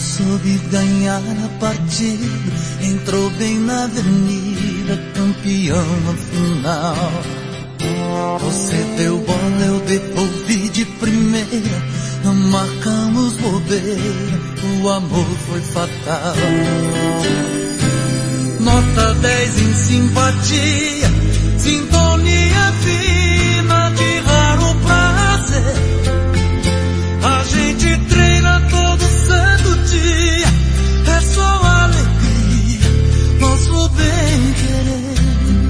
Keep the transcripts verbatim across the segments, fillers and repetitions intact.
soube ganhar a partida, entrou bem na avenida, campeão no final. Você deu bola, eu devolvi de primeira, não marcamos bobeira, o amor foi fatal. Nota dez em simpatia, sintonia fina de raro prazer. A gente treina todo santo dia, é só alegria, nosso bem-querer.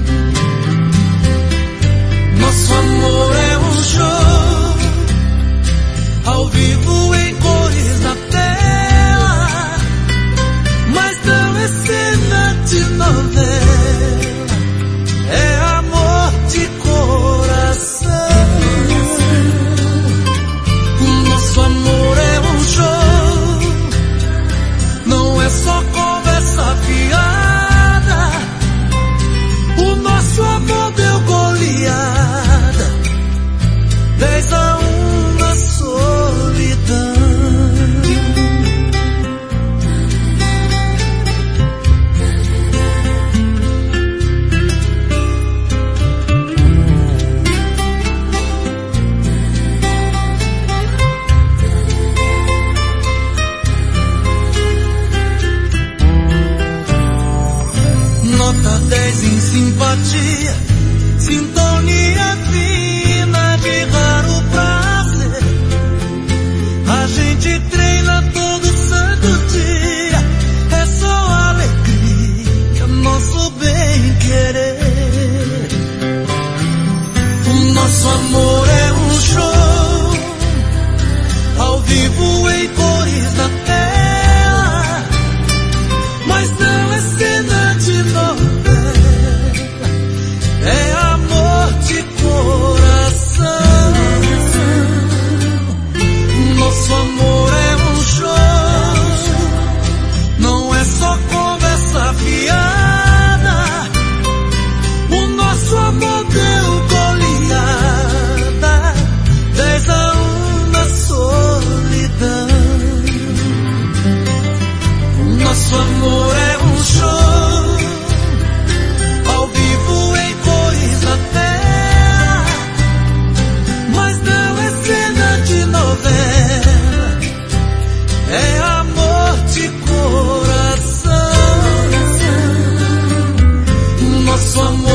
Nosso amor é um show, ao vivo em cores na tela, mas não é cena de novela, é amor de coração. Nosso amor é um show, não é só conversa fiada, o nosso amor deu goleada, dez a um na solidão. Nota dez em simpatia, sintonia fina de raro prazer. A gente treina todo santo dia, é só alegria, nosso bem-querer. O nosso amor é um show, ao vivo em cores na tela, mas não é cena de novela, é amor de coração. Nosso amor é um show, não é só conversa fiada, o nosso amor deu goleada, dez a um na solidão. Nosso amor é um show, ao vivo em cores na tela, mas não é cena de novela, é amor de coração. Nosso amor